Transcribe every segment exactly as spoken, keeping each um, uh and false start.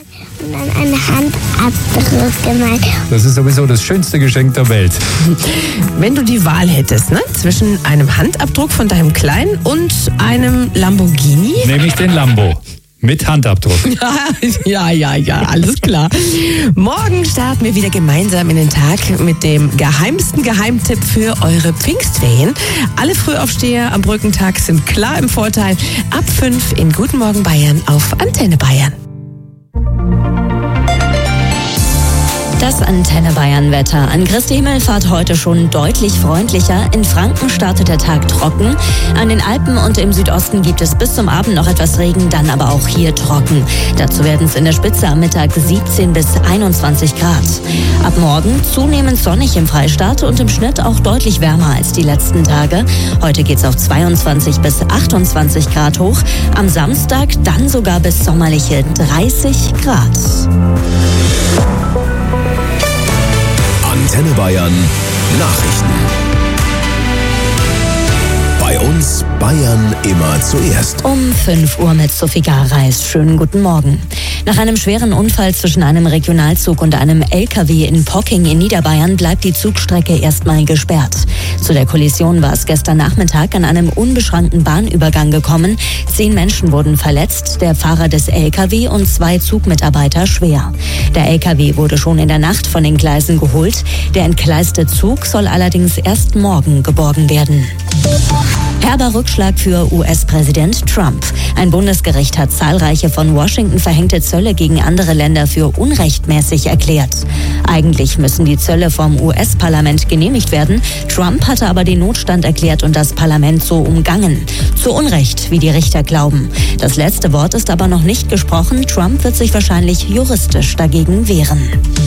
und dann einen Handabdruck gemalt. Das ist sowieso das schönste Geschenk der Welt. Wenn du die Wahl hättest, ne, zwischen einem Handabdruck von deinem Kleinen und einem Lamborghini? Nehme ich den Lambo. Mit Handabdruck. Ja, ja, ja, alles klar. Morgen starten wir wieder gemeinsam in den Tag mit dem geheimsten Geheimtipp für eure Pfingstferien. Alle Frühaufsteher am Brückentag sind klar im Vorteil. Ab fünf in Guten Morgen Bayern auf Antenne Bayern. Das Antenne Bayern Wetter. An Christi Himmelfahrt heute schon deutlich freundlicher. In Franken startet der Tag trocken. An den Alpen und im Südosten gibt es bis zum Abend noch etwas Regen, dann aber auch hier trocken. Dazu werden es in der Spitze am Mittag siebzehn bis einundzwanzig Grad. Ab morgen zunehmend sonnig im Freistaat und im Schnitt auch deutlich wärmer als die letzten Tage. Heute geht es auf zweiundzwanzig bis achtundzwanzig Grad hoch. Am Samstag dann sogar bis sommerliche dreißig Grad. Antenne Bayern Nachrichten. Bei uns Bayern immer zuerst. Um fünf Uhr mit Sophie Gareis. Schönen guten Morgen. Nach einem schweren Unfall zwischen einem Regionalzug und einem L K W in Pocking in Niederbayern bleibt die Zugstrecke erstmal gesperrt. Zu der Kollision war es gestern Nachmittag an einem unbeschrankten Bahnübergang gekommen. Zehn Menschen wurden verletzt, der Fahrer des L K W und zwei Zugmitarbeiter schwer. Der L K W wurde schon in der Nacht von den Gleisen geholt. Der entgleiste Zug soll allerdings erst morgen geborgen werden. Herber Rückschlag für U S-Präsident Trump. Ein Bundesgericht hat zahlreiche von Washington verhängte Zölle gegen andere Länder für unrechtmäßig erklärt. Eigentlich müssen die Zölle vom U S-Parlament genehmigt werden. Trump hatte aber den Notstand erklärt und das Parlament so umgangen. Zu Unrecht, wie die Richter glauben. Das letzte Wort ist aber noch nicht gesprochen. Trump wird sich wahrscheinlich juristisch dagegen wehren.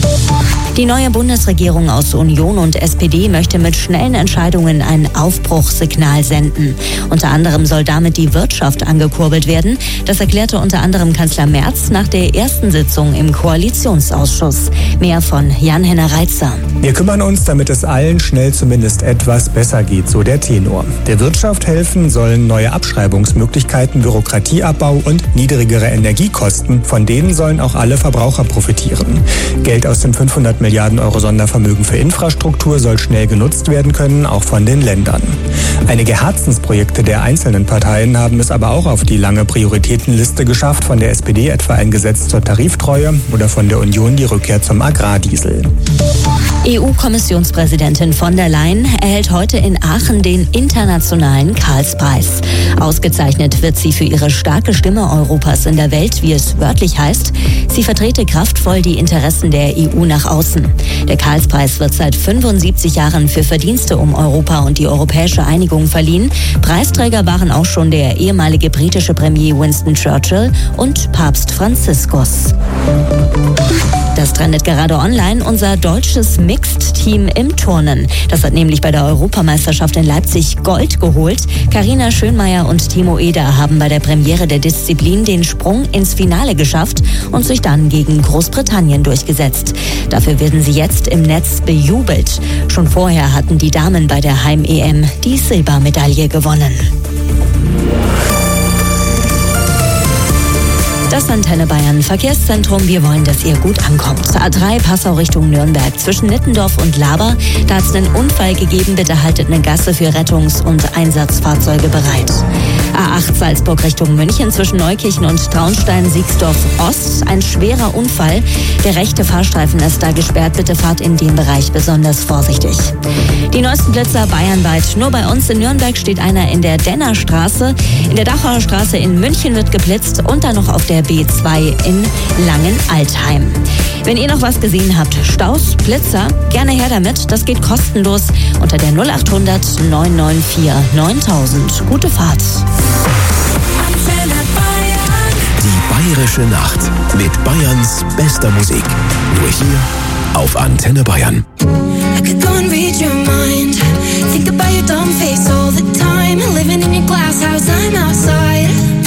Die neue Bundesregierung aus Union und S P D möchte mit schnellen Entscheidungen ein Aufbruchssignal senden. Unter anderem soll damit die Wirtschaft angekurbelt werden. Das erklärte unter anderem Kanzler Merz nach der ersten Sitzung im Koalitionsausschuss. Mehr von Jan-Henner Reitzer. Wir kümmern uns, damit es allen schnell zumindest etwas besser geht, so der Tenor. Der Wirtschaft helfen sollen neue Abschreibungsmöglichkeiten, Bürokratieabbau und niedrigere Energiekosten. Von denen sollen auch alle Verbraucher profitieren. Geld aus dem fünfhundert Milliarden Euro Sondervermögen für Infrastruktur soll schnell genutzt werden können, auch von den Ländern. Einige Herzensprojekte der einzelnen Parteien haben es aber auch auf die lange Prioritätenliste geschafft, von der S P D etwa ein Gesetz zur Tariftreue oder von der Union die Rückkehr zum Agrardiesel. E U-Kommissionspräsidentin von der Leyen erhält heute in Aachen den internationalen Karlspreis. Ausgezeichnet wird sie für ihre starke Stimme Europas in der Welt, wie es wörtlich heißt. Sie vertrete kraftvoll die Interessen der E U nach außen. Der Karlspreis wird seit fünfundsiebzig Jahren für Verdienste um Europa und die europäische Einigung verliehen. Preisträger waren auch schon der ehemalige britische Premier Winston Churchill und Papst Franziskus. Das trendet gerade online. Unser deutsches Mixed-Team im Turnen. Das hat nämlich bei der Europameisterschaft in Leipzig Gold geholt. Carina Schönmeier und Timo Eder haben bei der Premiere der Disziplin den Sprung ins Finale geschafft und sich dann gegen Großbritannien durchgesetzt. Dafür werden sie jetzt im Netz bejubelt. Schon vorher hatten die Damen bei der Heim-E M die Silbermedaille gewonnen. Das Antenne Bayern Verkehrszentrum. Wir wollen, dass ihr gut ankommt. A drei Passau Richtung Nürnberg zwischen Nittendorf und Laber. Da hat es einen Unfall gegeben. Bitte haltet eine Gasse für Rettungs- und Einsatzfahrzeuge bereit. A acht Salzburg Richtung München zwischen Neukirchen und Traunstein-Siegsdorf-Ost. Ein schwerer Unfall. Der rechte Fahrstreifen ist da gesperrt. Bitte fahrt in dem Bereich besonders vorsichtig. Die neuesten Blitzer bayernweit. Nur bei uns in Nürnberg steht einer in der Dennerstraße. In der Dachauer Straße in München wird geblitzt und dann noch auf der B zwei in Langenaltheim. Wenn ihr noch was gesehen habt, Staus, Blitzer, gerne her damit. Das geht kostenlos unter der null acht hundert neun neun vier neuntausend. Gute Fahrt. Die Bayerische Nacht mit Bayerns bester Musik. Nur hier auf Antenne Bayern. I could go and read your mind. Think about your dumb face all the time. Living in your glass house, I'm outside.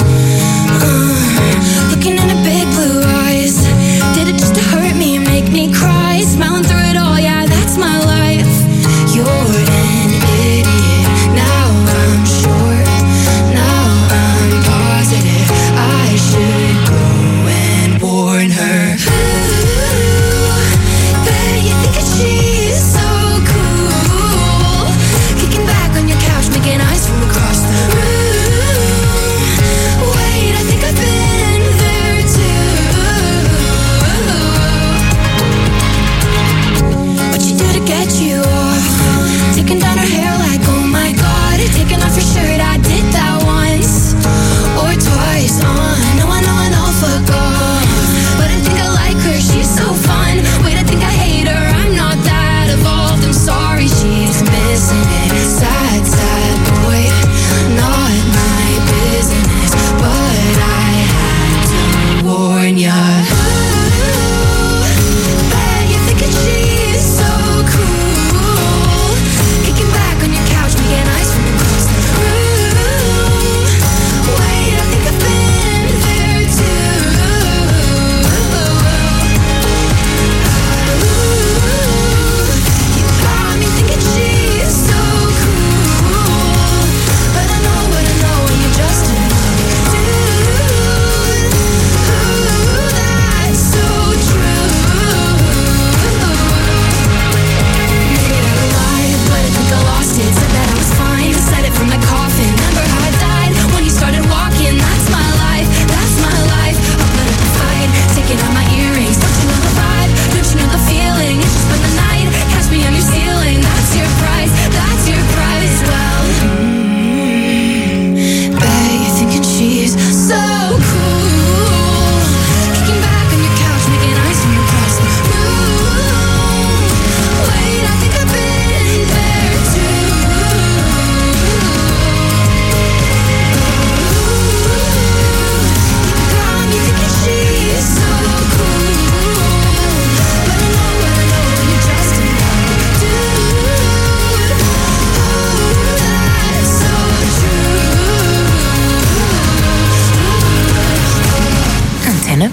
Uh, looking in the big blue eyes. Did it just to hurt me and make me cry? Smiling through it all, yeah, that's my life. You're an idiot. Now I'm sure. Now I'm positive. I should go and warn her.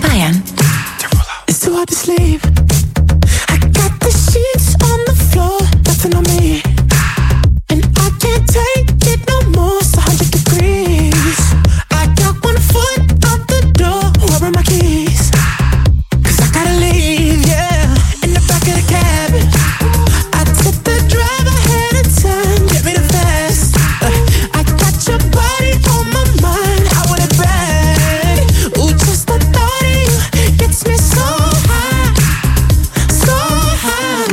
Bayern. It's too hard to sleep. I got the sheets on the floor, nothing on me. And I can't take it no more, it's one hundred degrees. I got one foot out the door, where are my keys? Cause I gotta leave, yeah. In the back of the cab, I tip the driver ahead of time, get me the fast. uh, I got your body on my mind, I want it bad. Ooh, just the thought of you gets me so high, so high.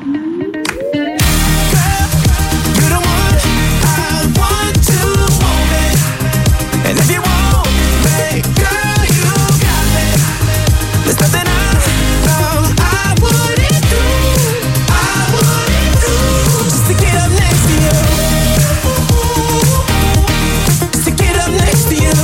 Girl, you're the one I want to hold me. And if you want me, girl, you got me. There's nothing I know I wouldn't do, I wouldn't do, just to get up next to you, just to get up next to you.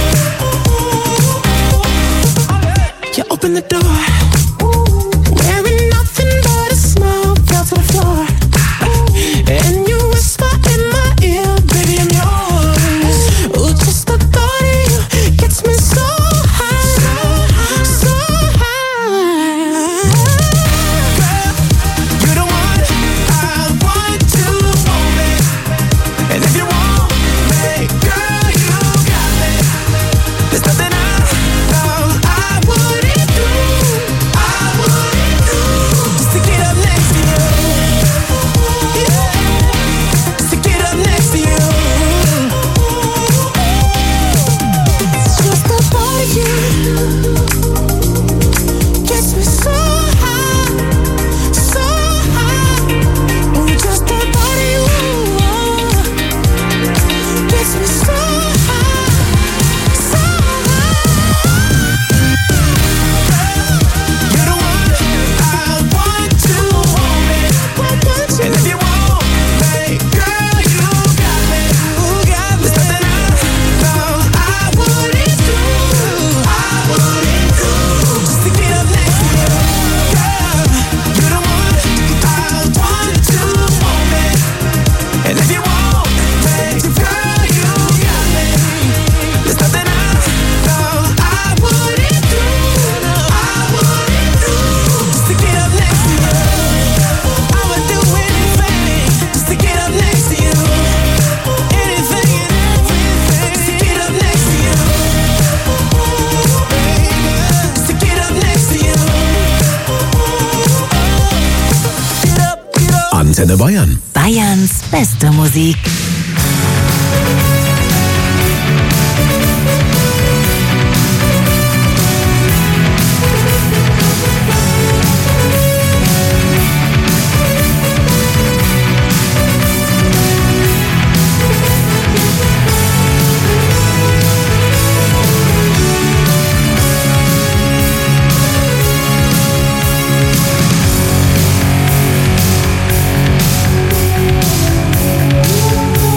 You open the door, wearing nothing but a smile, fell to the floor. And you whisper in my ear, baby, I'm yours. Ooh, just the thought of you gets me so high, so high. Girl, you're the one I want to hold me. And if you want me, girl, you got me. There's nothing I know I wouldn't do, I wouldn't do, just to get up next to you. Yeah, just to get up next to you. Just the thought of you gets me so high, so high. Ooh, just the thought of you gets me so high, so high. You're the one I want to hold me. And if you want me, girl, you got me. There's nothing I know I wouldn't do, I wouldn't do, just to get up next to you. Girl, you're the one I want to hold me. And if you want me, girl, you got me. There's nothing I know I wouldn't do, I wouldn't do, just to get up next to you. I would do anything just to get up next to you. Anything and everything just to get up next to you. Baby, just to get up next to you. Get up, get up. Antenne Bayern. Bayerns beste Musik. Thank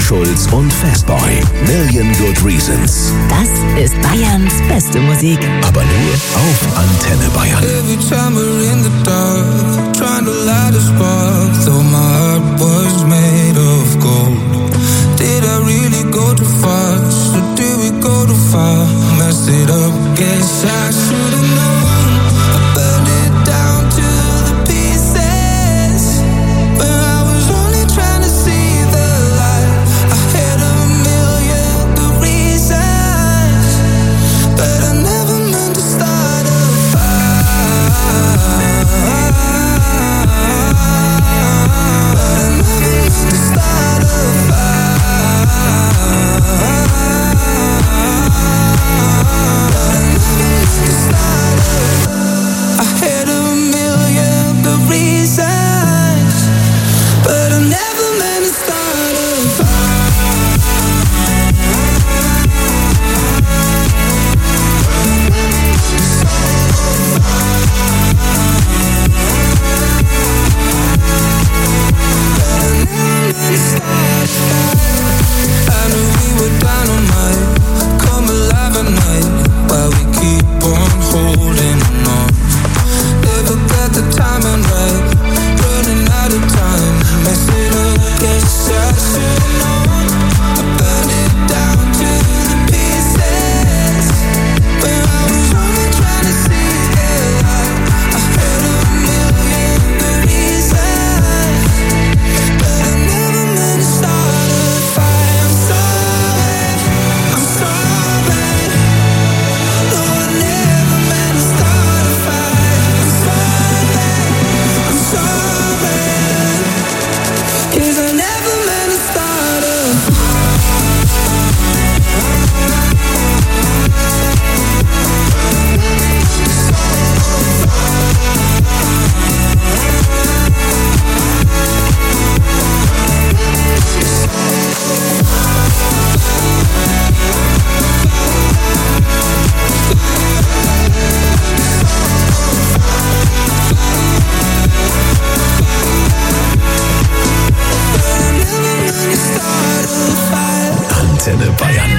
Schulz und Fastboy. Million Good Reasons. Das ist Bayerns beste Musik. Aber nur auf Antenne Bayern. Every time we're in the dark, trying to light a spark, though my heart was made of gold. Did I really go too fast, or did we go too far? Messed it up, guess I should've known. I burned it down to the pieces, but I was only trying to see the light. I had a million good reasons, but I never meant to start a fire. But I never meant to start a I had a million good reasons, but I never meant to start a I knew we were dynamite, come alive at night, while we keep on holding on. Never got the timing right, running out of time. Mess it up, guess I should've known. I burned it down to the pieces, but I was only trying to see the light. I had a million good reasons, but I never meant to start a fight. I'm sorry, I'm sorry. No, I never meant to start a fight. I'm sorry, I'm sorry, 'cause I never meant to start a Antenne Bayern.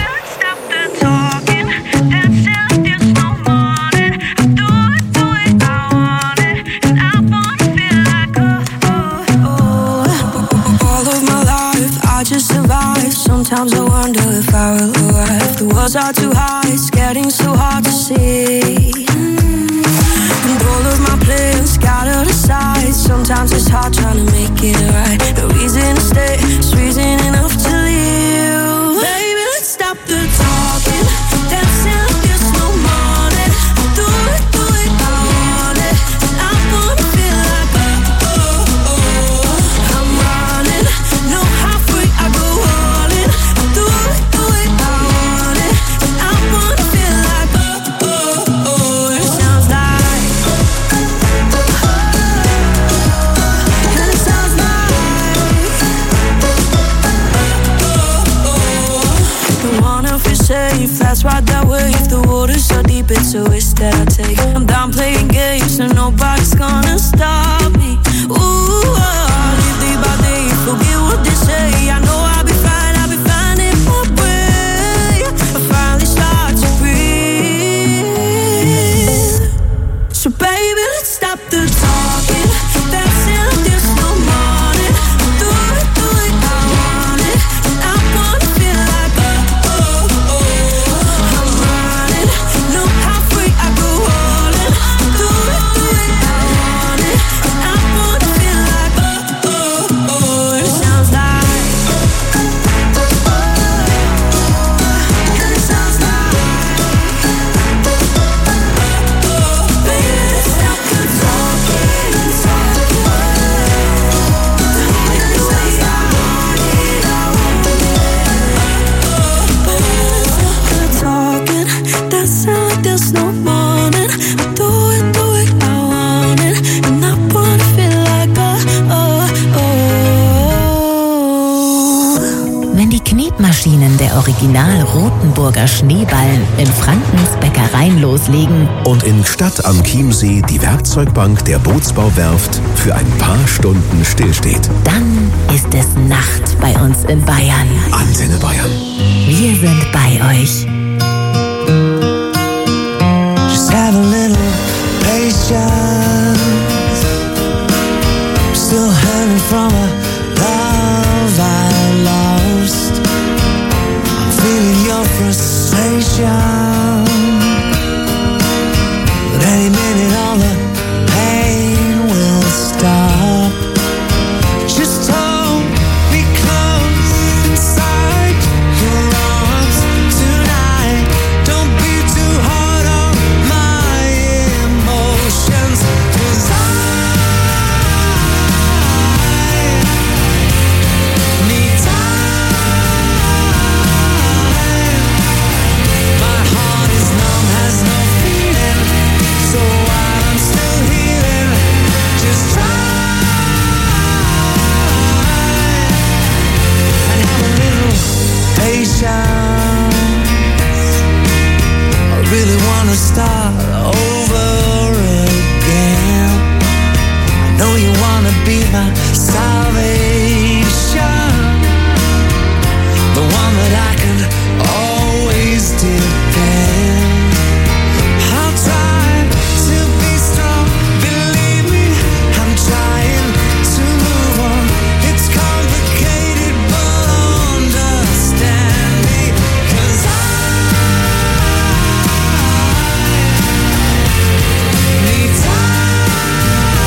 All of my life, I just survive. Sometimes I wonder if I will arrive. The walls are too high, it's getting so hard to see. And all of my plans scattered aside. Sometimes it's hard trying to make it right. No reason to stay, it's reason enough to leave. Baby, let's stop the talking, dancing like there's no morning. Do it, do it, I want it. I wanna feel like oh, oh, oh. I'm running, know how free I go all in. Do it, do it, I want it. I wanna feel like oh, oh, oh. And it sounds like and it sounds like don't wanna feel safe, that's right that way. If the water's so deep, it's a risk that I take. I'm done playing games, so nobody's gonna stop me. Ooh, I live day by day, forget what they say. I know I'll be fine, I'll be fine in my way. I finally start to breathe. So baby, let's stop the talking, dancing like there's no morning. Do it, do it, I want it. I wanna feel like oh, oh, oh. I'm running, know how free I go all in. Do it, do it, I want it. I wanna feel like oh, oh, oh. And it sounds like and it sounds like oh, baby, let's stop the talking, talking. And it sounds like talking, that sound like there's no morning. Do it, do it, I want it. And I wanna feel like oh, oh, oh. Wenn die Knetmacher Schneemaschinen der Original Rothenburger Schneeballen in Frankens Bäckereien loslegen. Und in Gstaad am Chiemsee die Werkzeugbank der Bootsbauwerft für ein paar Stunden stillsteht. Dann ist es Nacht bei uns in Bayern. Antenne Bayern. Wir sind bei euch. Just have a little patience. I'm still hanging from a love I lost. I'm feeling your frustration. But any minute all the pain will stop. Just hold me close inside your arms tonight. Don't be too hard on my emotions, 'cause I need time. My heart is numb, has no feeling. So while I'm still healing, just try and have a little patience. I really wanna start over again. I know you wanna be my salvation, the one that I can always depend. I'll try to be strong, believe me, I'm trying to move on. It's complicated, but understand me, 'cause I need time.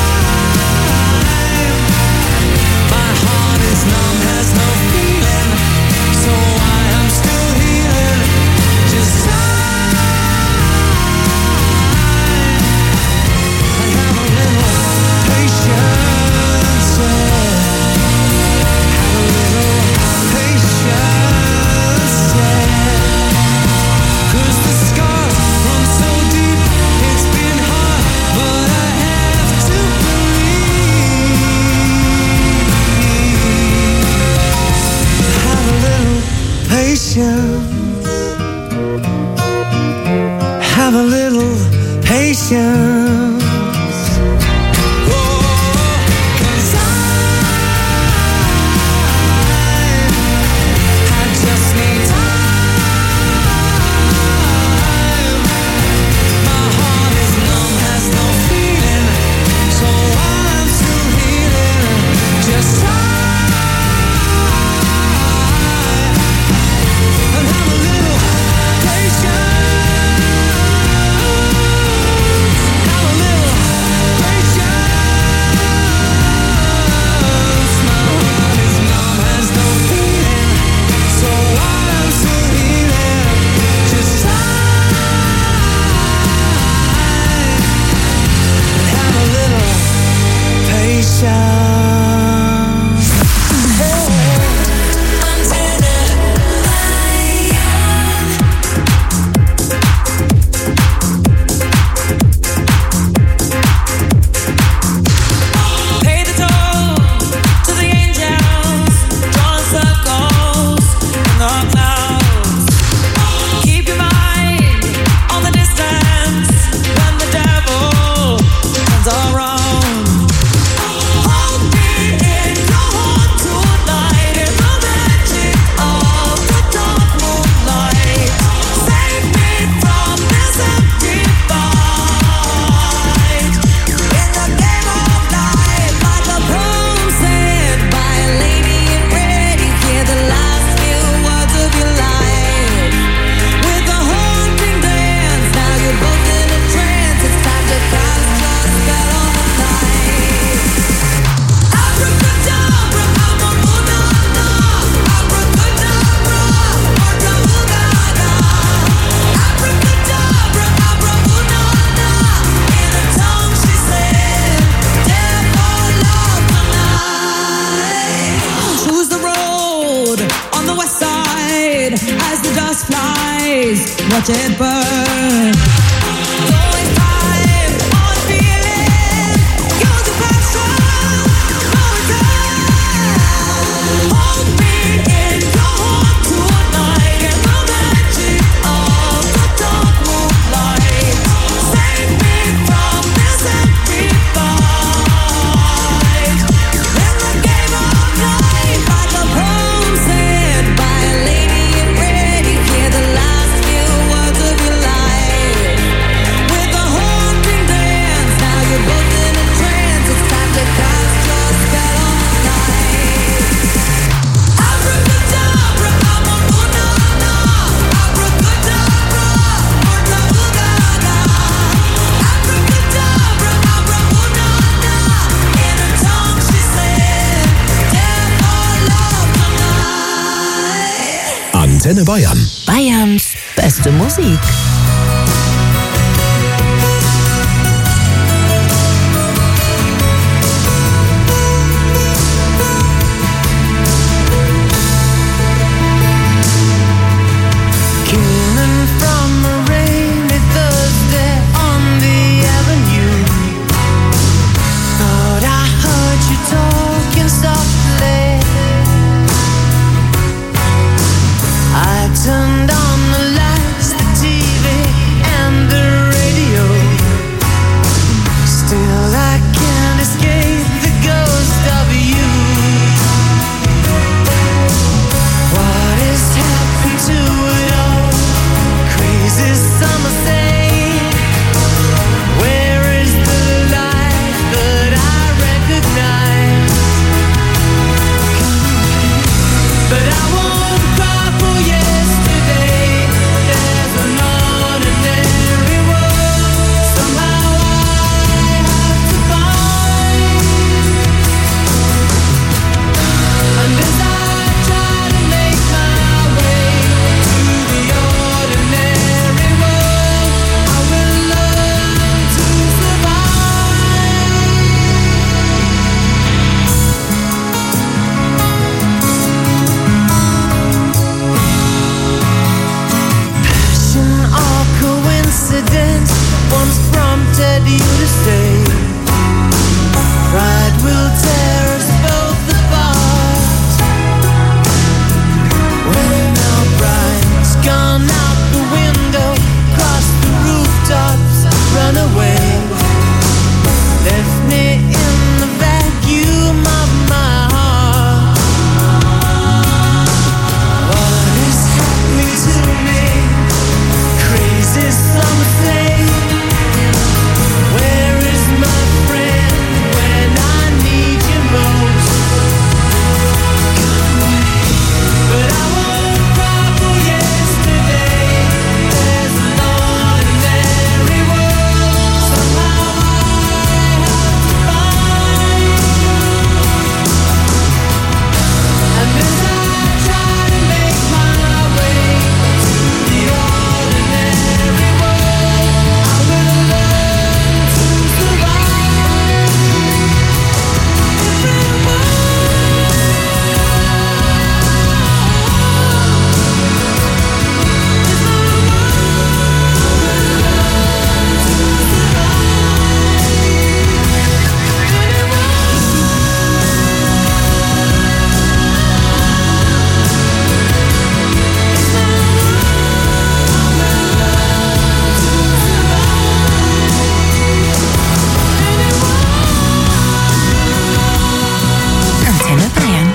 My heart is numb, has no feeling, so I am still healing. Just try and have a little patience, yeah. Have a little patience, yeah. 'Cause the scars run so deep, it's been hard, but I have to believe. Have a little patience. Have a little patience. Oh, 'cause I, I just need time. My heart is numb, has no feeling, so I'm still healing. Just try and have a little patience. Have a little patience. My heart is numb, has no feeling, so I'm still healing. Just try and have a little patience. Pay the toll to the angels, drawing circles in the clouds. Keep your mind on the distance when the devil turns around. Hold me in your heart tonight, in the magic of the dark moonlight. Save me from this empty fight. In the game of life, like a poem said by a lady in red, you hear the last few words of your life. With a haunting dance, now you're both in a trance. It's time to cast your spell on the night. Abracadabra, abracadabra, abracadabra, abracadabra. Abracadabra, abracadabra. In a tongue she said, devil love tonight. Choose the road on the west side as the dust flies. Watch it burn. Don't waste time on feeling. Use your passion. No return. Hold me in your heart tonight. Antenne Bayern. Bayerns beste Musik. Turned on the lights, the T V and the radio. Still I can't escape the ghost of you. What has happened to it all? Crazy summer say, where is the life that I recognize? But I won't cry for you. Once prompted you to stay. Pride will tear us both apart. When our bride's gone out the window, cross the rooftops, run away. Left me in the vacuum of my heart. What is happening to me? Crazy summer day. Where is my friend when I need you most? Come away, but I won't cry for yesterday. There's an ordinary world somehow I have to find. And as I try to make my way to the ordinary world, I will learn to survive. Antenne Bayern.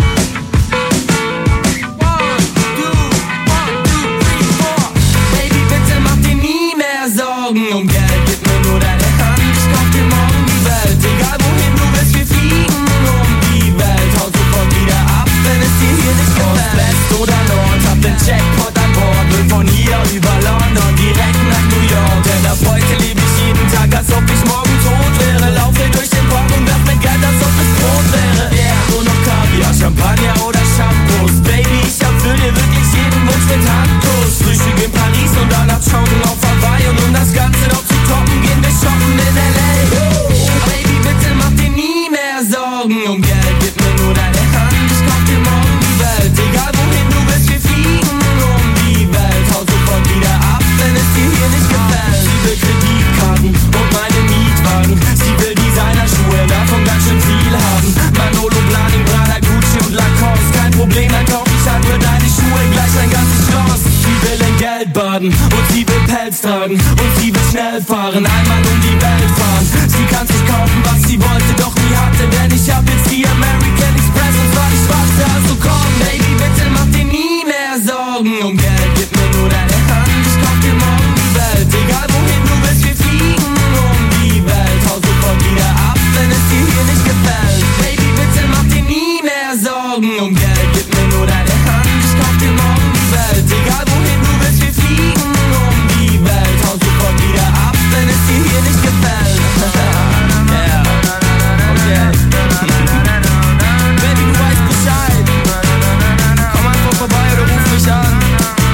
Baby, bitte mach dir nie mehr Sorgen um Geld. Gib mir nur deine Hand, ich kauf dir morgen die Welt. Egal wohin du willst, wir fliegen um die Welt. Hau sofort wieder ab, wenn es dir hier nicht gefällt. West oder Nord, hab den Jackpot an Bord. Will von hier über London direkt nach New York. Denn ab heute lebe ich jeden Tag, als ob ich morgen tot wäre. Laufe durch den Park und werf mit Geld, als ob es Brot wäre. Yeah, nur noch Kaviar, Champagner oder Shampoos. Baby, ich erfüll dir wirklich jeden Wunsch mit Handkuss. Frühstück in Paris und dann abschauen auf Hawaii. Und um das Ganze noch zu toppen, gehen wir shoppen in L A. Baby, bitte mach dir nie mehr Sorgen um Geld. Gib mir nur deine Hand, ich kauf dir morgen die Welt. Egal wohin du willst, wir fliegen um die Welt. Hau sofort wieder ab, wenn es dir hier nicht gefällt. Sie will Kreditkarten und meine Mietwagen. Sie will Designerschuhe, davon ganz schön viel haben. Manolo, Blahnik, Prada, Gucci und Lacoste. Kein Problem, dann kauf ich halt für deine Schuhe gleich ein ganzes Schloss. Sie will in Geld baden und sie will Pelz tragen. Und sie will schnell fahren, einmal um die Welt fahren. Sie kann sich kaufen, was sie wollte, doch nie hatte. Denn ich hab jetzt die American Express und zwar die schwarze. Also komm, Baby, bitte mach dir nie mehr Sorgen um Geld. Gib mir nur deine Hand, ich kauf dir morgen die Welt. Egal wohin du willst, wir fliegen um die Welt. Hau sofort wieder ab, wenn es dir hier nicht gefällt. Baby, bitte mach dir nie mehr Sorgen um Geld. Gib mir nur deine Hand, ich kauf dir morgen die Welt. Egal wohin du willst, wir fliegen um die Welt. Hau sofort wieder ab, wenn es dir hier nicht gefällt. Yeah, okay. Baby, du weißt Bescheid. Komm einfach vorbei oder ruf mich an.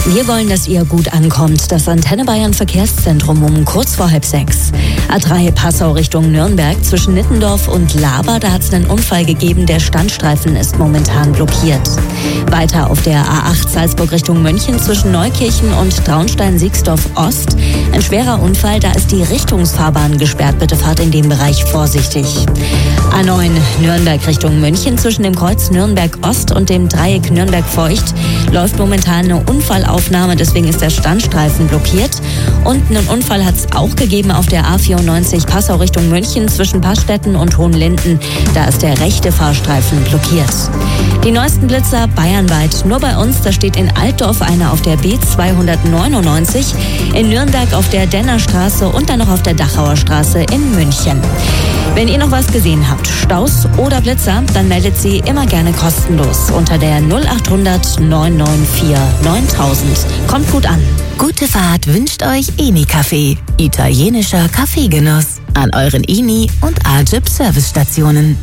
Wir wollen, dass ihr gut ankommt. Das Antenne Bayern Verkehrszentrum um kurz vor halb sechs. A drei Passau Richtung Nürnberg zwischen Nittendorf und Laber. Da hat es einen Unfall gegeben. Der Standstreifen ist momentan blockiert. Weiter auf der A acht Salzburg Richtung München zwischen Neukirchen und Traunstein-Siegsdorf Ost. Ein schwerer Unfall. Da ist die Richtungsfahrbahn gesperrt. Bitte fahrt in dem Bereich vorsichtig. A neun Nürnberg Richtung München zwischen dem Kreuz Nürnberg Ost und dem Dreieck Nürnberg Feucht läuft momentan eine Unfallaufnahme, deswegen ist der Standstreifen blockiert. Und einen Unfall hat es auch gegeben auf der A vierundneunzig Passau Richtung München zwischen Passstetten und Hohenlinden. Da ist der rechte Fahrstreifen blockiert. Die neuesten Blitzer bayernweit. Nur bei uns, da steht in Altdorf einer auf der B zweihundertneunundneunzig, in Nürnberg auf der Dennerstraße und dann noch auf der Dachauer Straße in München. Wenn ihr noch was gesehen habt, Staus oder Blitzer, dann meldet sie immer gerne kostenlos unter der null acht hundert neun neun vier neuntausend. Kommt gut an. Gute Fahrt wünscht euch Eni Café. Italienischer Kaffeegenuss an euren Eni und Ajib Servicestationen.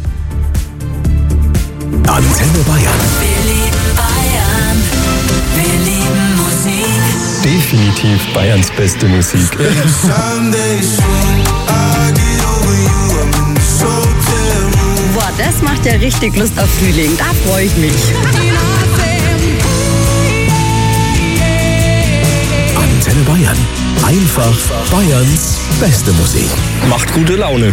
Antenne Bayern. Wir lieben Bayern. Wir lieben Musik. Definitiv Bayerns beste Musik. Boah, das macht ja richtig Lust auf Frühling. Da freue ich mich. Antenne Bayern. Einfach Bayerns beste Musik. Macht gute Laune.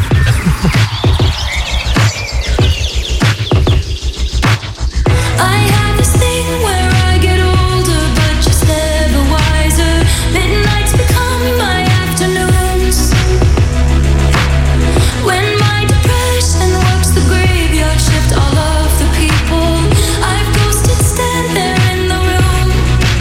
I have this thing where I get older, but just never wiser. Midnights become my afternoons. When my depression works the graveyard shift, all of the people I've ghosted stand there in the room.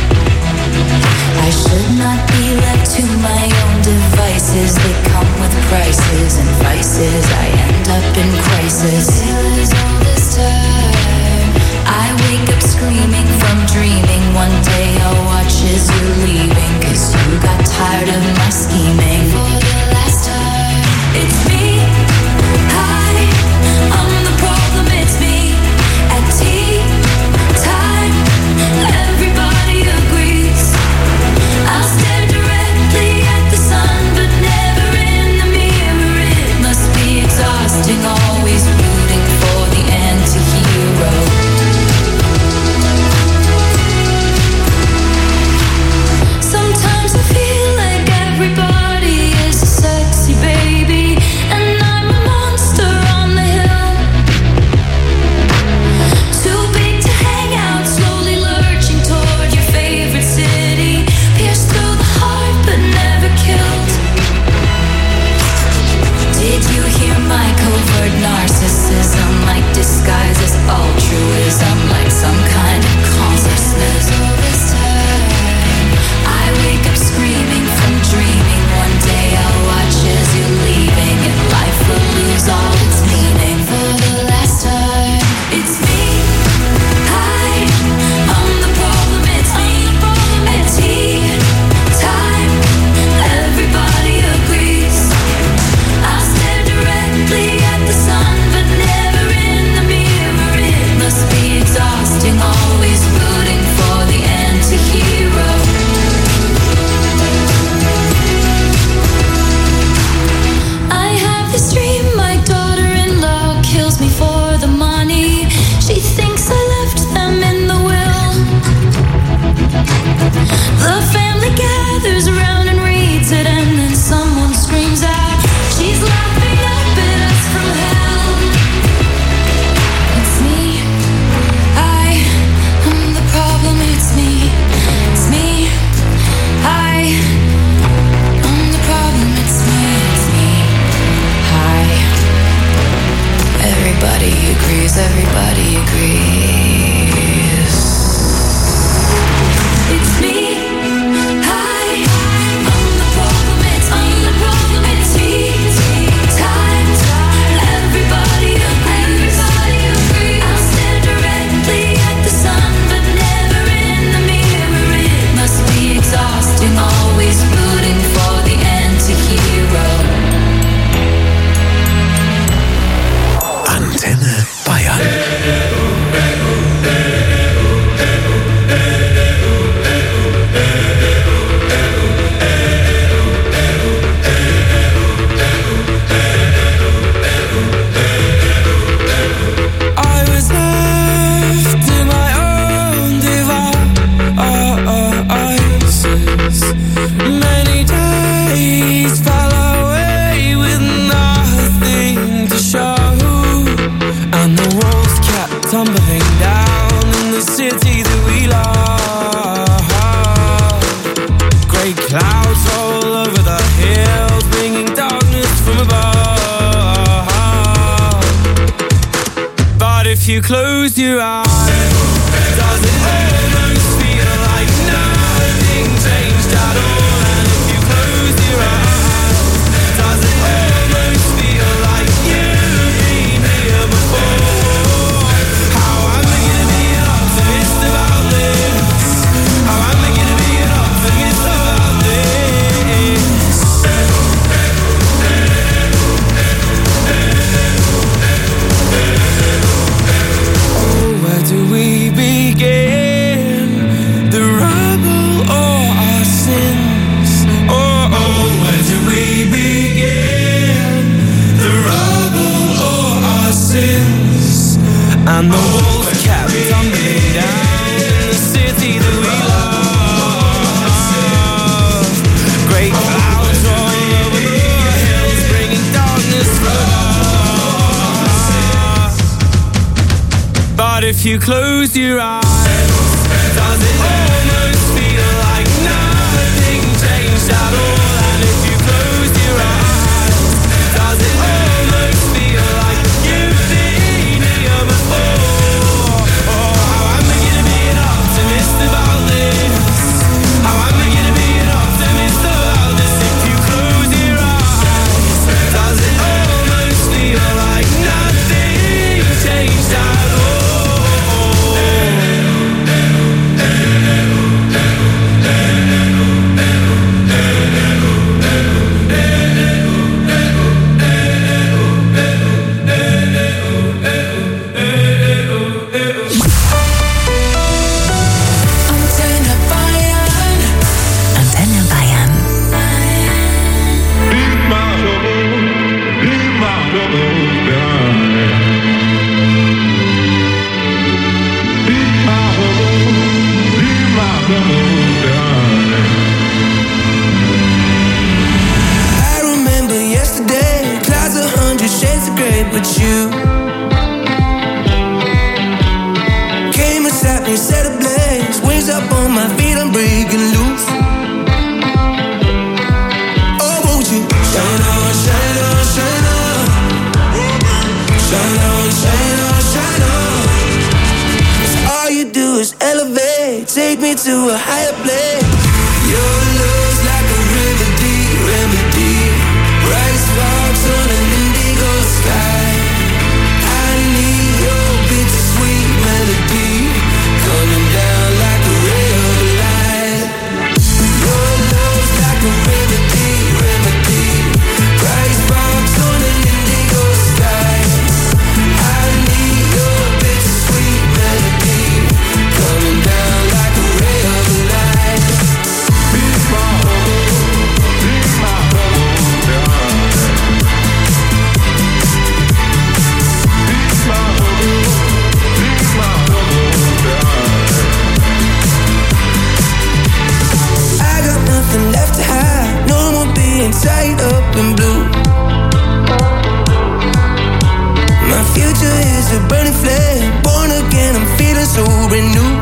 I should not be left to my own devices. They come with prices and vices. I end up in crisis. Still is all this time I wake up you close your eyes, does it almost feel like nothing changed at all? And if you close your eyes, does it almost feel like you've been here before? How am I gonna be an optimist about this? How am I gonna be an optimist about this? Oh, where do we begin? The rubble or our sins? Oh, oh, where do we begin? The rubble or our sins? And the walls kept tumbling down in the city that we love. Great clouds all over the hills, bringing darkness for us. But if you close your eyes, does it almost feel like nothing changed at all? And if you close your eyes, does it almost feel like you've been here before? Oh, how am I gonna be an optimist about this? How am I gonna be an optimist about this? If you close your eyes, does it almost feel like nothing changed at all? Antenne Bayern. Antenne Bayern. I remember yesterday, clouds a hundred shades of grey, but you came and sat me, set ablaze, wings up on my feet, I'm breaking loose. Oh, won't you shine on, shine on, shine on, shine on, shine on, shine on. 'Cause all you do is elevate, take me to a higher place. Your love's like a remedy, remedy. Bright sparks on an indigo sky. I need your bittersweet melody, coming down like a ray of light. Your love's like a remedy, remedy. Bright sparks on an indigo sky. I need your bittersweet melody, coming down like a ray of light. Be my hope, be my hope, darling. Be my hope, be my hope, darling. I got nothing left to hide, no more being tied up in blue. My future is a burning flame, born again, I'm feeling so renewed.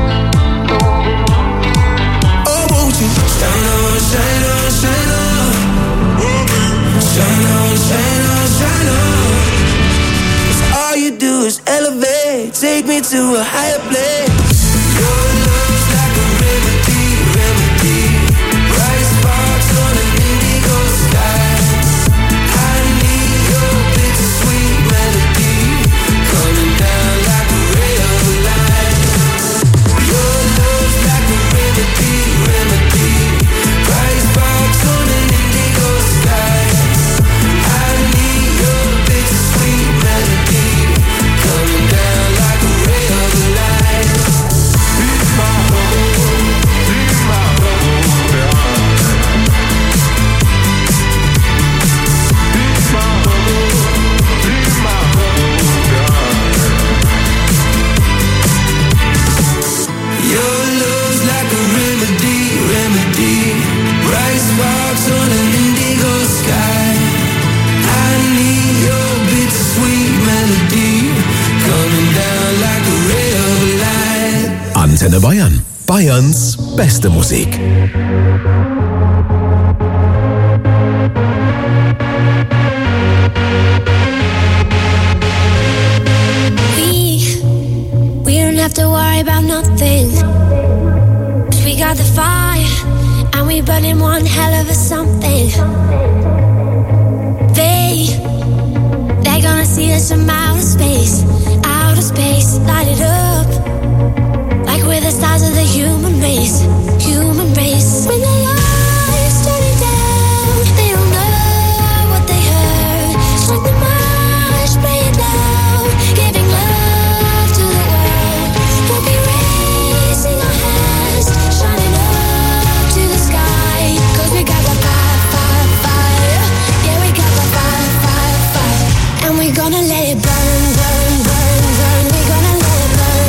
Oh, won't you shine on, shine on, shine on, shine on, shine on, shine on. 'Cause all you do is elevate, take me to a higher place. Your love's like a remedy, remedy. Bright sparks on an indigo sky. I need your bittersweet melody, coming down like a ray of light. Your love's like a remedy, remedy. Bright sparks on an indigo sky. I need your bittersweet melody, coming down like a ray of light. Be my hope, be my hope, darling. Be my hope, be my hope, darling. Your love's like a remedy, remedy. Bright sparks on an indigo sky. I need your bittersweet melody, coming down like a ray of light. Antenne Bayern. Bayerns beste Musik. We worry about nothing. 'Cause we got the fire, and we burning one hell of a something. They, they're gonna see us from outer space, outer space, light it up. Like we're the stars of the human race, human race. When the lights turning down, they don't know what they heard. Strike the march, play it loud, giving love to the world. We'll be raising our hands, shining up to the sky. 'Cause we got the fire, fire, fire. Yeah, we got the fire, fire, fire. And we're gonna let it burn, burn, burn, burn. We're gonna let it burn.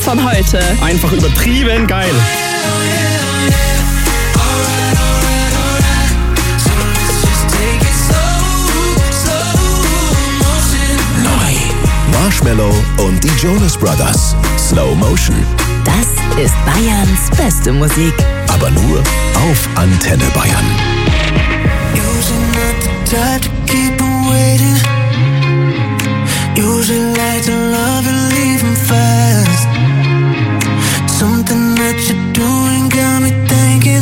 von heute. Einfach übertrieben geil. Marshmello und die Jonas Brothers. Slow Motion. Das ist Bayerns beste Musik. Aber nur auf Antenne Bayern. Usually not the type to keep on waiting. Usually like to love and leave 'em fast. Something that you're doing got me thinking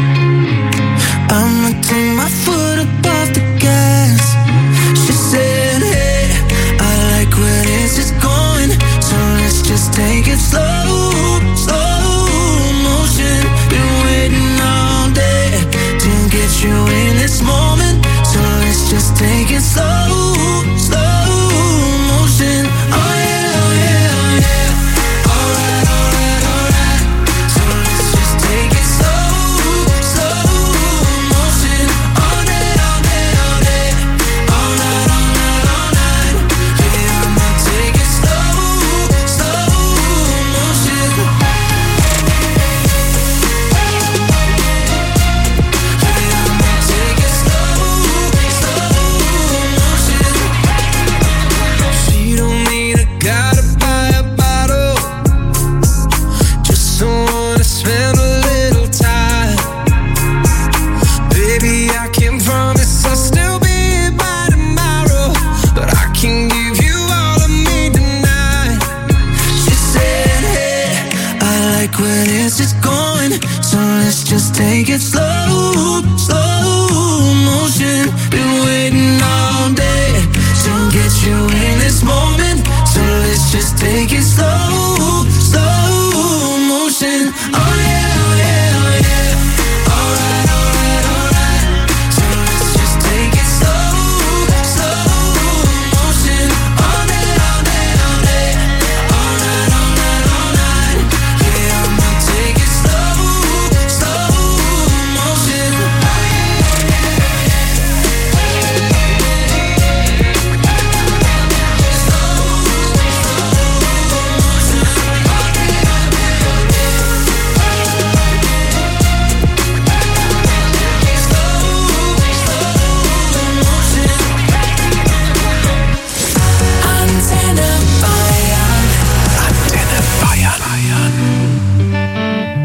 I'ma take my foot up off the gas. She said, hey, I like where this is going, so let's just take it slow, slow motion. Been waiting all day to get you in this moment, so let's just take it slow, slow motion. Oh yeah, oh yeah, oh yeah. Alright, alright, alright. So let's just take it slow, slow motion. All day, all day, all day. All night, all night, all night. Yeah, I'ma take it slow, slow motion. Yeah, I'ma take it slow, slow motion. She don't need a guy to buy a bottle, just someone to spend a little time. Baby, I can promise I'll still be here by tomorrow, but I can give you all of me tonight. She said, hey, I like where this is going, so let's just take it slow, slow motion. Been waiting all day to get you in this moment, so let's just take it slow, slow motion. Oh yeah, oh yeah, oh yeah. Alright, alright, alright. So let's just take it slow, slow motion. All day, all day, all day. All night, all night, all night. Yeah, I'ma take it slow, slow motion. Antenne Bayern. Antenne Bayern.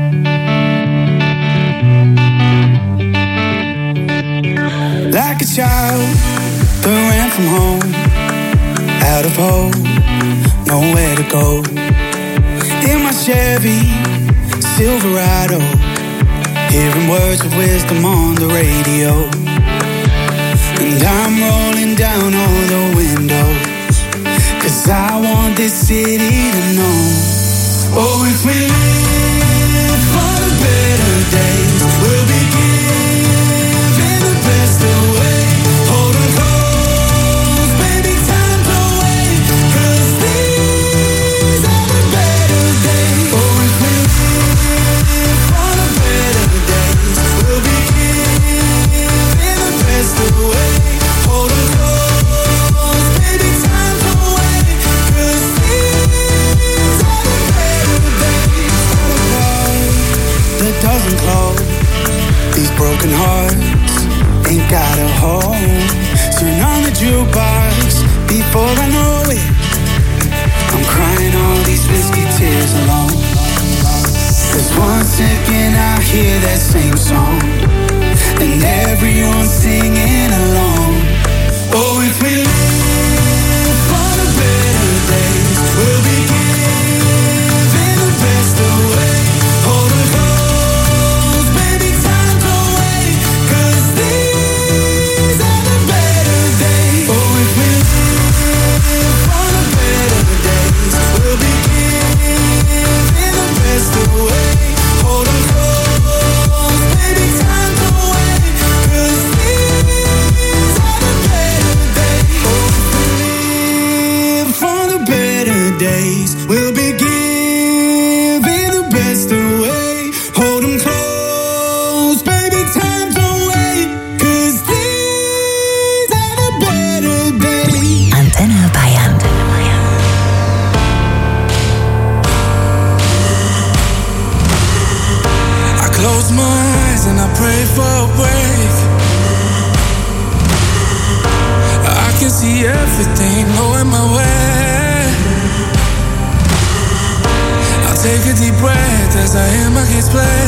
Like a child that ran from home, out of hope, nowhere to go. In my Chevy Silverado, hearing words of wisdom on the radio. And I'm rolling down all the windows, 'cause I want this city to know. Oh, if we live for the better days, we'll be giving the best away. Hold on close, baby, time's away, 'cause these are the better days. Oh, if we live for the better days, we'll be giving the best away. Hold on close, baby, time's away, 'cause these are the better days. That doesn't close. These broken hearts ain't got a home. Turn on the jukebox before I know it. I'm crying all these whiskey tears alone. 'Cause one second I hear that same song, and everyone's singing along. Oh, if we live for the better days, we'll be giving the best away. Hold on close, baby, time's away, 'cause these are the better days. Oh, if we live for the better days, we'll be giving the best away. Hold on close, baby, time's close my eyes and I pray for a break. I can see everything going my way. I take a deep breath as I hear my kids play.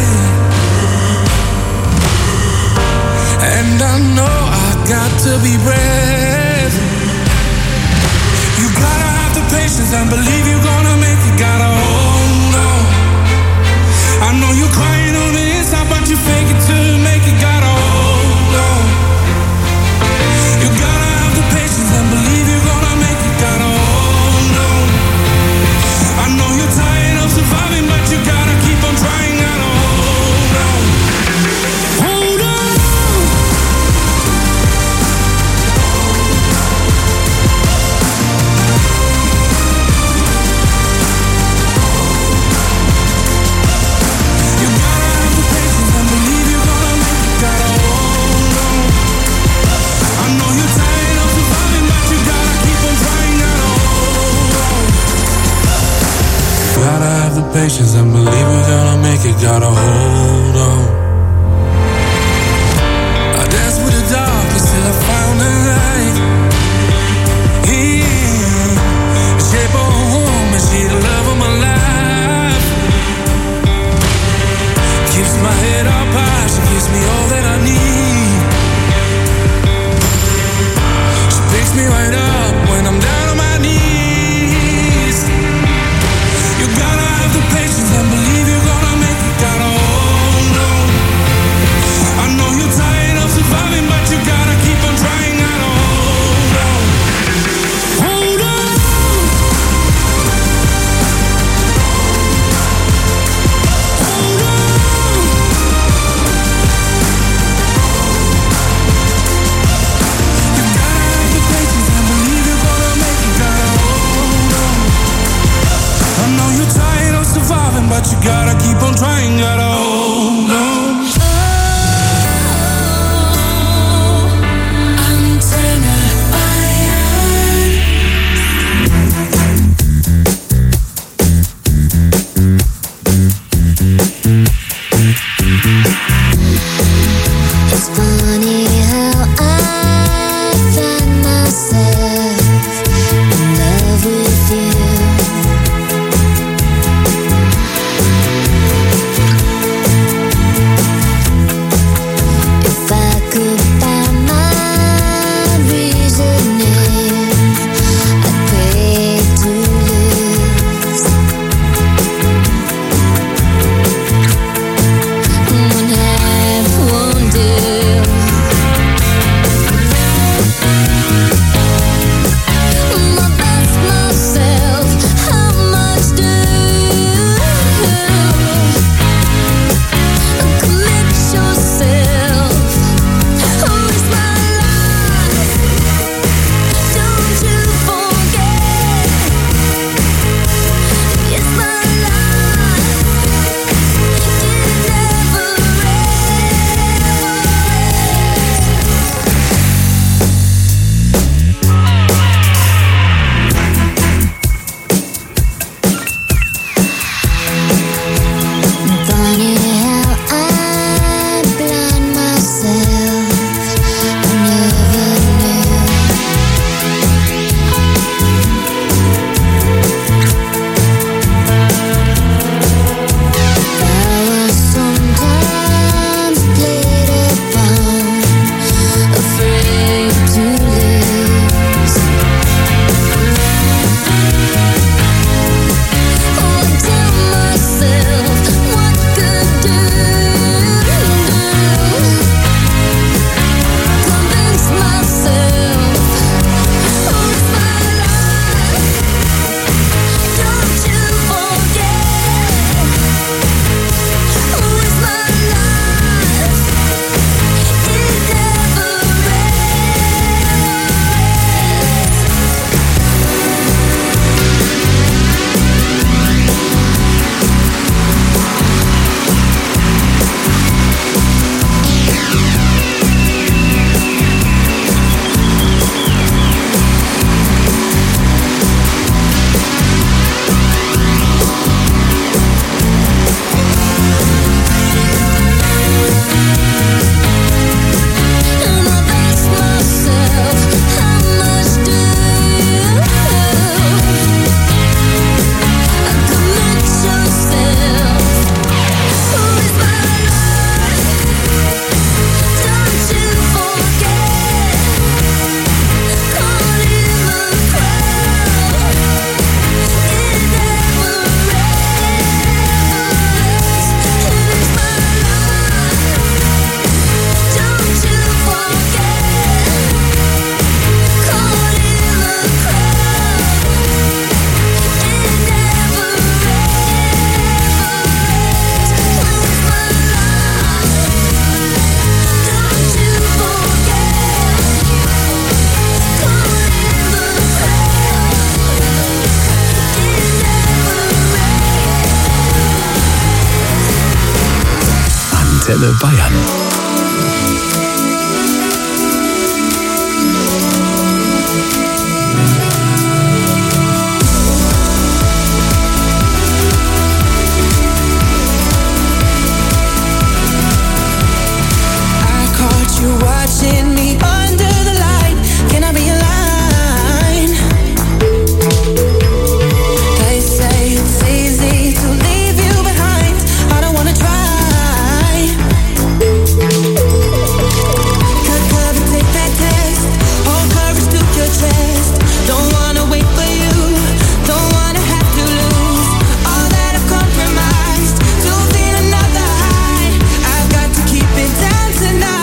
And I know I got to be brave. You gotta have the patience and believe you're gonna make it. Gotta hold on. I know you're crying on the inside, but you fake it till you make it. Gotta hold on. You gotta have the patience and believe you're gonna make it. Gotta hold on. I know you're tired of surviving, but you gotta keep on trying. Gotta hold on. Hold on. Gotta have the patience and believe we're gonna make it. Gotta hold on. I dance with the darkness till I found the light. Yeah, the shape of a woman, she the love of my life. Keeps my head up high, she gives me all that I need. She picks me right up when I'm down on my knees. You gotta have the patience and believe you're gonna make it. Gotta hold on. I know you're tired of surviving, but you gotta keep on trying. Gotta hold on. Hold on. Hold on. You gotta have the patience and believe Antenne Bayern. Watching me under the light, can I be a line? They say it's easy to leave you behind. I don't wanna try. Cut cover, take that test. Hold courage to your chest. Don't wanna wait for you. Don't wanna have to lose all that I've compromised to feel another high. I've got to keep it down tonight.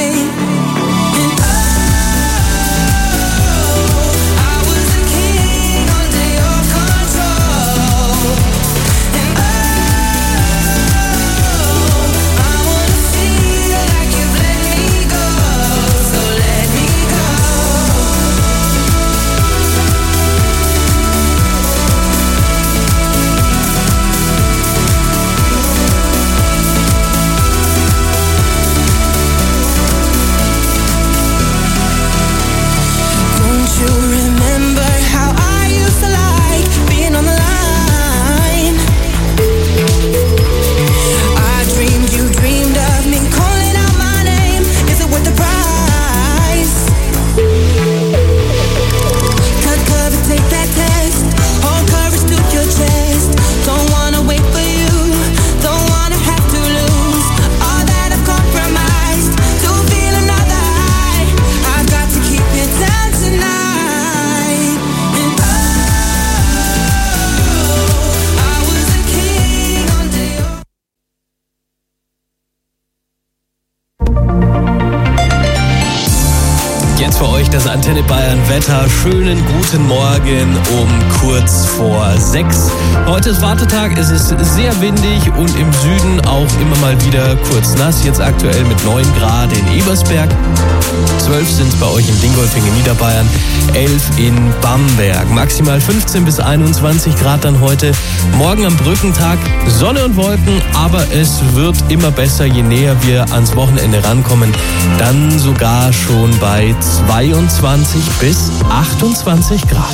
Jetzt für euch das Antenne Bayern Wetter. Schönen guten Morgen um kurz vor sechs. Heute ist Wartetag, es ist sehr windig und im Süden auch immer mal wieder kurz nass. Jetzt aktuell mit neun Grad in Ebersberg. zwölf sind es bei euch in Dingolfing in Niederbayern, elf in Bamberg. Maximal fünfzehn bis einundzwanzig Grad dann heute. Morgen am Brückentag Sonne und Wolken, aber es wird immer besser, je näher wir ans Wochenende rankommen. Dann sogar schon bei zweiundzwanzig bis achtundzwanzig Grad.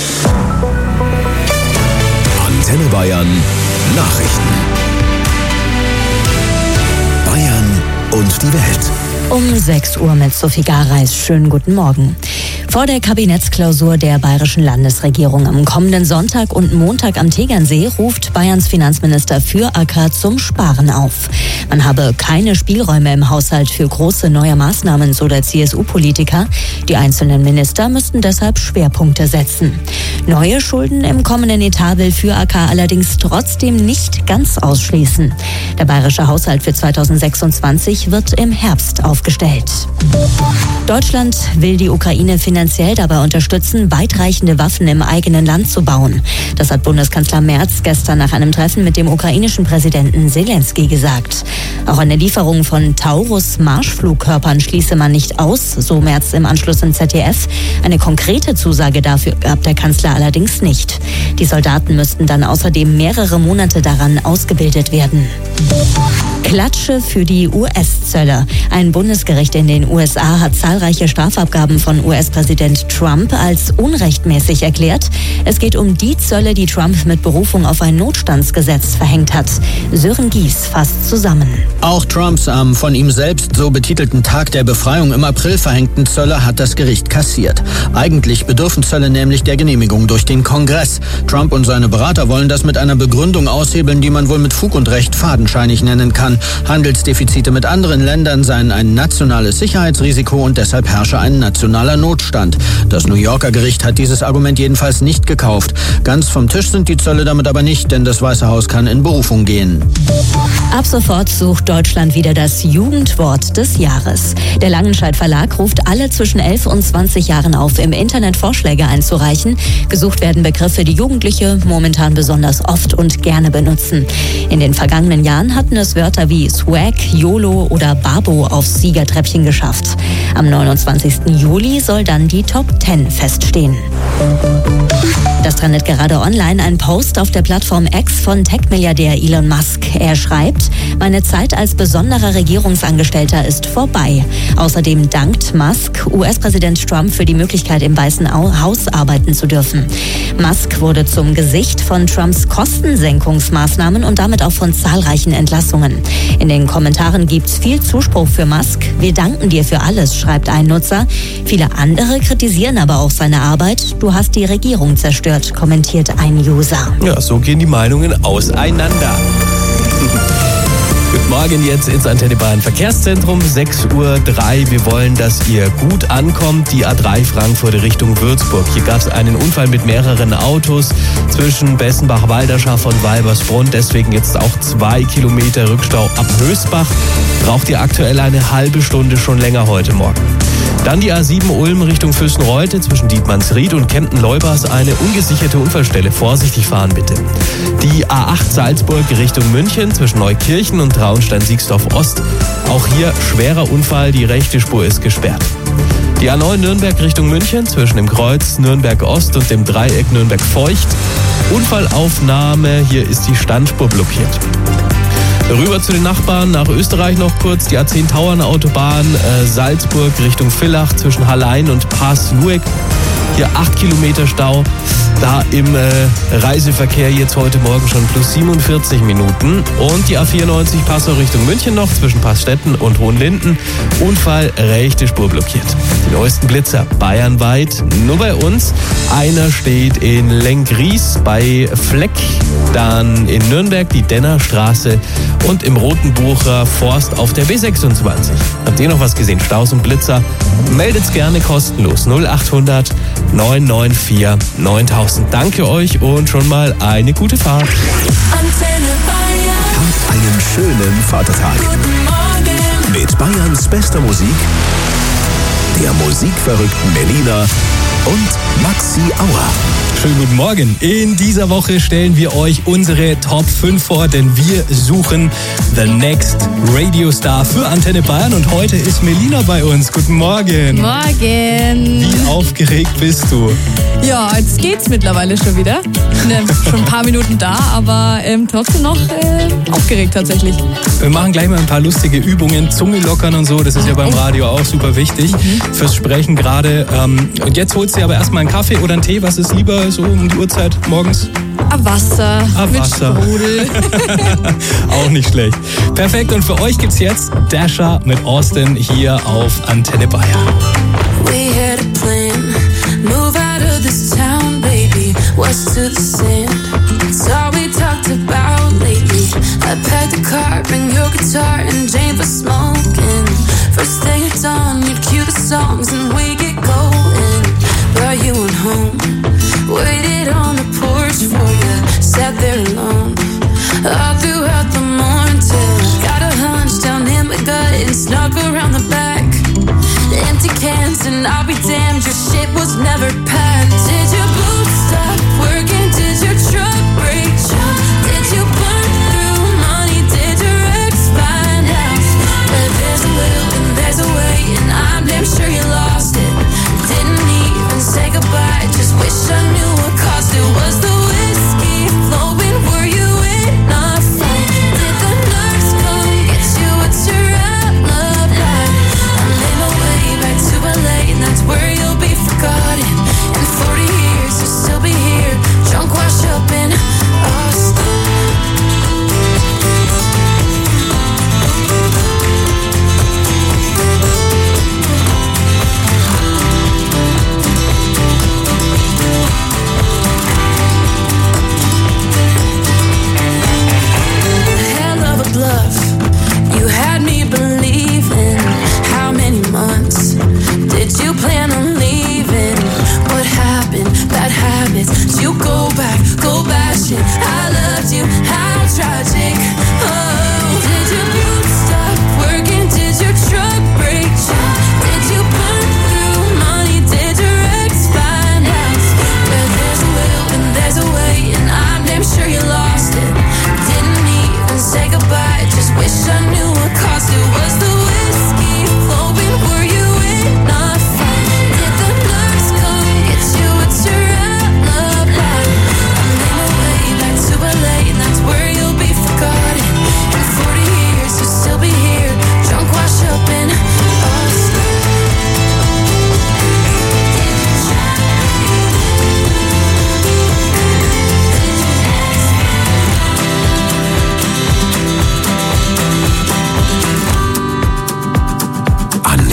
Antenne Bayern Nachrichten. Bayern und die Welt. Um sechs Uhr mit Sophie Gareis. Schönen guten Morgen. Vor der Kabinettsklausur der bayerischen Landesregierung am kommenden Sonntag und Montag am Tegernsee ruft Bayerns Finanzminister Füracker zum Sparen auf. Man habe keine Spielräume im Haushalt für große neue Maßnahmen, so der C S U-Politiker. Die einzelnen Minister müssten deshalb Schwerpunkte setzen. Neue Schulden im kommenden Etat will Füracker allerdings trotzdem nicht ganz ausschließen. Der bayerische Haushalt für zweitausendsechsundzwanzig wird im Herbst aufgestellt. Deutschland will die Ukraine finanziell dabei unterstützen, weitreichende Waffen im eigenen Land zu bauen. Das hat Bundeskanzler Merz gestern nach einem Treffen mit dem ukrainischen Präsidenten Zelensky gesagt. Auch eine Lieferung von Taurus-Marschflugkörpern schließe man nicht aus, so Merz im Anschluss im Z D F. Eine konkrete Zusage dafür gab der Kanzler allerdings nicht. Die Soldaten müssten dann außerdem mehrere Monate daran ausgebildet werden. Klatsche für die U S-Zölle. Ein Bundesgericht in den U S A hat zahlreiche Strafabgaben von U S-Präsident Trump als unrechtmäßig erklärt. Es geht um die Zölle, die Trump mit Berufung auf ein Notstandsgesetz verhängt hat. Sören Gies fasst zusammen. Auch Trumps am von ihm selbst so betitelten Tag der Befreiung im April verhängten Zölle hat das Gericht kassiert. Eigentlich bedürfen Zölle nämlich der Genehmigung durch den Kongress. Trump und seine Berater wollen das mit einer Begründung aushebeln, die man wohl mit Fug und Recht fadenscheinig nennen kann. Handelsdefizite mit anderen Ländern seien ein nationales Sicherheitsrisiko und deshalb herrsche ein nationaler Notstand. Das New Yorker Gericht hat dieses Argument jedenfalls nicht gekauft. Ganz vom Tisch sind die Zölle damit aber nicht, denn das Weiße Haus kann in Berufung gehen. Ab sofort sucht Deutschland wieder das Jugendwort des Jahres. Der Langenscheidt Verlag ruft alle zwischen elf und zwanzig Jahren auf, im Internet Vorschläge einzureichen. Gesucht werden Begriffe, die Jugendliche momentan besonders oft und gerne benutzen. In den vergangenen Jahren hatten es Wörter wie Swag, YOLO oder Babo aufs Siegertreppchen geschafft. Am neunundzwanzigsten Juli soll dann die Top zehn feststehen. Das trendet gerade online, ein Post auf der Plattform X von Tech-Milliardär Elon Musk. Er schreibt, meine Zeit als besonderer Regierungsangestellter ist vorbei. Außerdem dankt Musk U S-Präsident Trump für die Möglichkeit, im Weißen Haus arbeiten zu dürfen. Musk wurde zum Gesicht von Trumps Kostensenkungsmaßnahmen und damit auch von zahlreichen Entlassungen. In den Kommentaren gibt's viel Zuspruch für Musk. Wir danken dir für alles, schreibt ein Nutzer. Viele andere kritisieren aber auch seine Arbeit. Du hast die Regierung zerstört, kommentiert ein User. Ja, so gehen die Meinungen auseinander. Guten Morgen jetzt ins Antenne Bayern Verkehrszentrum, sechs Uhr drei. Wir wollen, dass ihr gut ankommt. Die A drei Frankfurt Richtung Würzburg. Hier gab es einen Unfall mit mehreren Autos zwischen Bessenbach-Walderschaft und Walbersbrunn. Deswegen jetzt auch zwei Kilometer Rückstau ab Höchstbach. Braucht ihr aktuell eine halbe Stunde schon länger heute Morgen. Dann die A sieben Ulm Richtung Füssen-Reutte zwischen Dietmannsried und Kempten-Leubers eine ungesicherte Unfallstelle. Vorsichtig fahren bitte. Die A acht Salzburg Richtung München zwischen Neukirchen und Traunstein-Siegsdorf-Ost. Auch hier schwerer Unfall, die rechte Spur ist gesperrt. Die A neun Nürnberg Richtung München zwischen dem Kreuz Nürnberg-Ost und dem Dreieck Nürnberg-Feucht. Unfallaufnahme, hier ist die Standspur blockiert. Rüber zu den Nachbarn, nach Österreich noch kurz, die A zehn Tauern-Autobahn, äh, Salzburg Richtung Villach zwischen Hallein und Paas-Lueck. Hier acht Kilometer Stau, da im äh, Reiseverkehr jetzt heute Morgen schon plus siebenundvierzig Minuten. Und die A vierundneunzig Passau Richtung München noch zwischen Passstetten und Hohenlinden. Unfall, rechte Spur blockiert. Die neuesten Blitzer bayernweit, nur bei uns. Einer steht in Lenggries bei Fleck, dann in Nürnberg die Dennerstraße und im Rotenbucher Forst auf der B sechsundzwanzig. Habt ihr noch was gesehen? Staus und Blitzer? Meldet's gerne kostenlos. null achthundert neun neun vier neuntausend. Danke euch und schon mal eine gute Fahrt. Antenne Bayern. Habt einen schönen Vatertag. Guten Morgen. Mit Bayerns bester Musik, der musikverrückten Melina und Maxi Auer. Schönen guten Morgen. In dieser Woche stellen wir euch unsere Top fünf vor, denn wir suchen The Next Radio Star für Antenne Bayern und heute ist Melina bei uns. Guten Morgen. Morgen. Wie aufgeregt bist du? Ja, jetzt geht's mittlerweile schon wieder. Ich bin ja schon ein paar Minuten da, aber ähm, trotzdem noch äh, aufgeregt tatsächlich. Wir machen gleich mal ein paar lustige Übungen, Zunge lockern und so. Das ist ja beim Radio auch super wichtig. Mhm. Fürs Sprechen gerade. Ähm, und jetzt holst du dir aber erstmal einen Kaffee oder einen Tee. Was ist lieber so um die Uhrzeit morgens? A Wasser. A mit Wasser. Sprudel. Auch nicht schlecht. Perfekt. Und für euch gibt's jetzt Dasher mit Austin hier auf Antenne Bayern. We had a plan. Move out of this town, baby. West to the sand. It's all we talked about lately. I packed the car, bring your guitar, and Jane for smoking. First thing at dawn, you'd cue the songs and we get going. Brought you on home. Waited on the porch for you. Sat there alone. All throughout the morning till got a hunch down in my gut and snuck around the back. Empty cans and I'll be damned, your shit was never packed. Did your boots stop working? Did your truck break down? Did you burn through money? Did your ex find out? But there's a will and there's a way, and I'm damn sure you lost it. Didn't even say goodbye, just wish I knew what cost it. Was the whiskey flowing? Were you in a fight? Did the nurse come get you? What's your alibi? I made my way back to L A, and that's where you'll be forgotten. In forty years, you'll still be here, drunk, washed up, and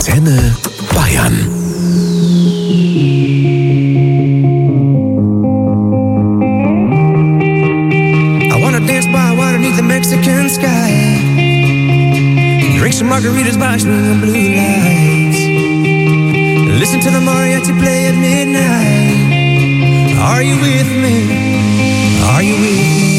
Antenne Bayern. I wanna dance by water beneath the Mexican sky. Drink some margaritas by swinging blue lights. Listen to the mariachi play at midnight. Are you with me? Are you with me?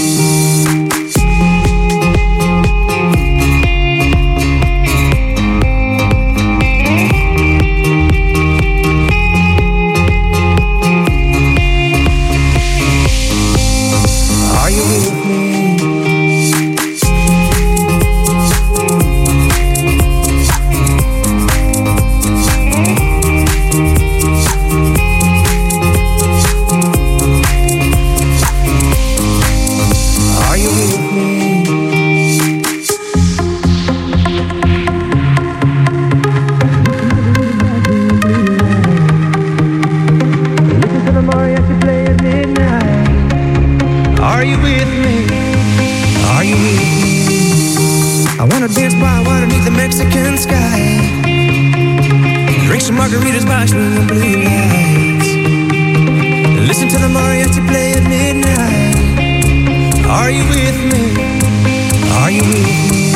Margaritas by swinging blue lights. Listen to the mariachi play at midnight. Are you with me? Are you with me?